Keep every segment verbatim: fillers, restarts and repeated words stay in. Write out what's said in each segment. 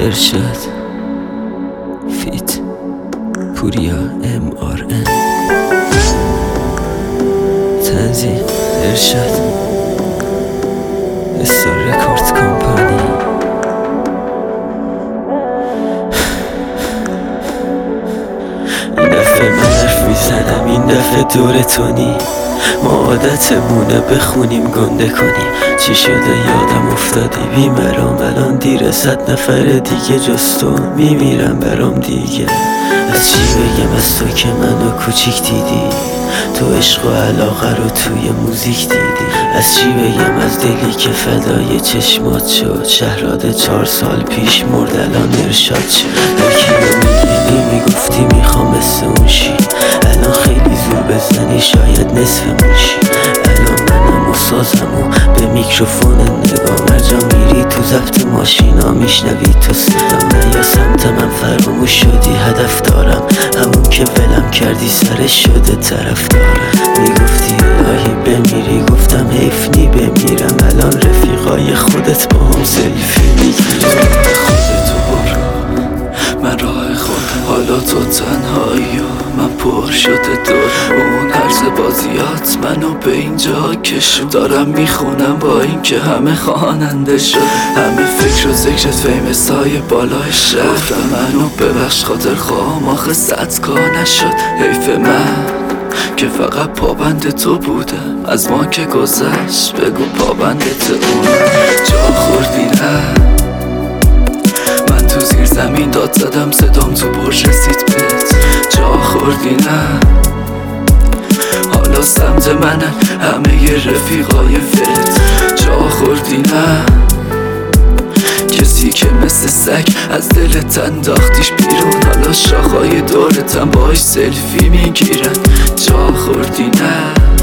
ارشاد فیت پوریا ام آر ان تنظیم ارشاد استار رکورد کمپانی. این دفعه من حرف میزنم، این دفعه دور تونی. ما عادتمونه بخونیم گنده کنیم. چی شده یادم افتادی بیمرام، الان دیره، صد نفر دیگه جز تو میمیرم برام دیگه. از چی بگم از تو که منو کوچیک دیدی، تو عشق و علاقه رو توی موزیک دیدی. از چی بگم از دلی که فدای چشمات شد، شهراد چهار سال پیش مرد الان ارشاد شد. یکی رو میبینی میگفتی میخوام مثل اون شی، الان خیلی زور بزنی شاید نصف موشی. الان منم و سازم و به میکروفون نگاه، مرجا میری تو ضبط ماشینا میشنوی تو صدام. نه یا سمت من فراموش شدی، هدف دارم همون که ولم کردی سرش شده طرف دارم. میگفتی الهی بمیری، گفتم حیف نی بمیرم. الان رفیقای خودت با هم سلفی میگیرم. خودتو برو من راه خودم، حالا تو تنهایی و من پر شده دور. اون عرض بازیات منو به اینجا کشون، دارم میخونم با این که همه خواننده شد. همه فکر و ذکرت فیمس های بالای شهر، منو ببخش خاطر خواهم آخه صدکا نشد. حیف من که فقط پابند تو بودم، از ما که گذشت بگو پابندت اونم. جا خوردی نه من تو زیر زمین داد زدم، صدام تو برج رسید بهت. جا خوردی نه حالا سمت منن همه ی رفیقای فت. جا خوردی نه کسی که مثل سگ از دلت انداختیش بیرون، حالا شاخهای دورتم باش سلفی میگیرن. جا خوردی نه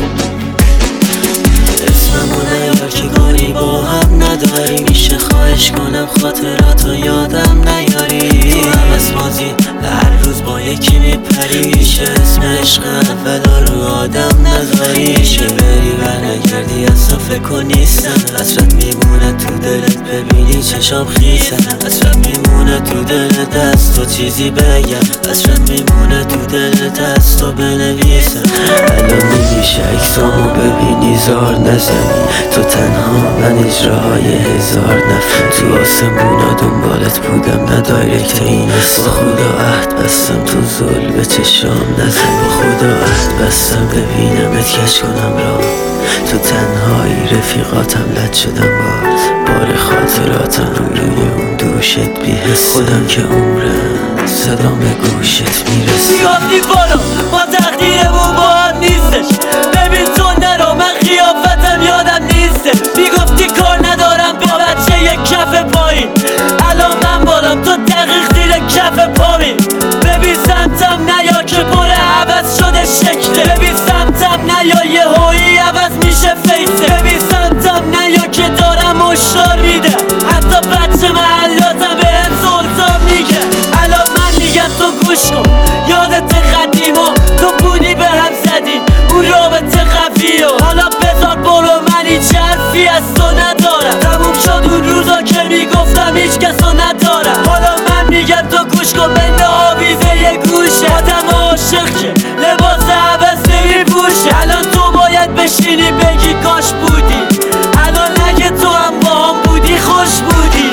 اسممونه یار که گاری با هم نداری، میشه خواهش کنم خاطراتو یادم نیاری. تو هم از بازی هر روز با یکی میپری، میشه اسم عشق اولا رو آدم نذاری. میشه بری و نگردی اصلا فکر کن نیستم، حسرت میمونه تو دلت ببینی چشام خیسن. حسرت میمونه تو دلت از تو چیزی بگم، حسرت میمونه تو دلت از تو بنویسم. الان نمیشه اکسامو ببینی زار نزنی، تو تنها من اجراهای هزار نفر. تو آسمونا دنبالت بودم نه دایرکت این است. با خدا عهد بستم تو زل به چشام نزن، با خدا عهد بستم ببینمت کش کنم را. تو تنهایی رفیقاتم لد شدم باز، بار خاطراتم روی روی اون دوشت بیهست. خودم که عمرم صدام به گوشت میرسه. میگفتی برو ما تقدیرمون با هم نیستش، ببین تو نرو من خیافتم یادم نیسته. میگفتی کار ندارم با بچه یک کف پایین، الان من بالام تو دقیق زیر کف پامین. ببین سمتم نیا که پر عوض شده شکله، ببین سمتم نیا یه هایی عوض میشه فیسه. ببین سمتم نیا که دارم اشتار میده، حتی بچه محلاتم به هم سلطان میگه. الان من میگم تو گوش کن یادت قدیما، تو بودی به هم زدی اون رابطه قوی و حالا بذار برو من هیچ حرفی از تو ندارم. تموم شد اون روزا که میگفتم هیچ کسو ندارم. حالا من میگم تو گوش کن بین آویزه یه گوشه، آدم عاشق که لباس عوض نمیپوشه. الان تو باید بشینی بگی کاش بودی، الان اگه تو هم با هم بودی خوش بودی.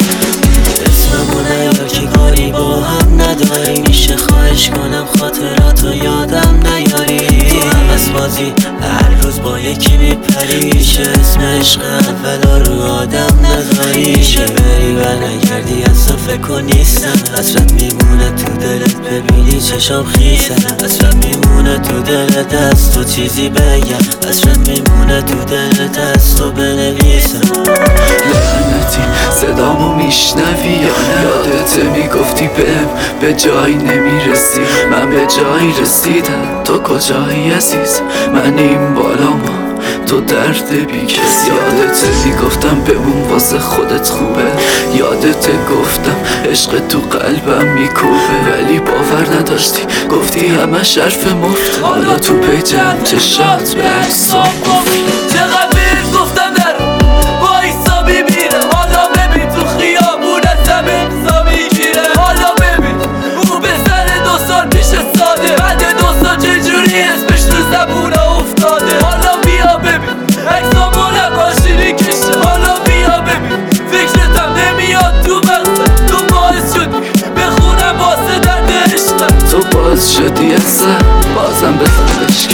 اسممونه یار که گاری با هم نداری، میشه خواهش کنم خاطراتو یادم نیاری. تو هم از بازی هر روز با یکی میپری، میشه اسم عشق اولا رو آدم نذاری. میشه بری و نگردی اصلا فکر کن نیستم، حسرت میمونه تو دلت ببینی چشام خیسن. حسرت میمونه تو دلت از تو چیزی بگم، حسرت میمونه تو دلت از تو بنویسم. لعنتی صدامو میشنوی یا نه؟ یادت میگفتی بهم به جایی نمیرسی، من به جایی رسیدم. تو کجایی عزیز؟ من این بالام تو درد بی کس. یادت میگفتم بمون واسه خودت خوبه، یادت گفتم عشق تو قلبم میکوبه، ولی باور نداشتی گفتی همه حرف مفته. حالا تو پیجم چشات به عکسام قفل. چقدر بهت گفتم در وایسا ببینم، حالا ببین تو خیابون ازم امضا میگیرم. بزن بزن بشکن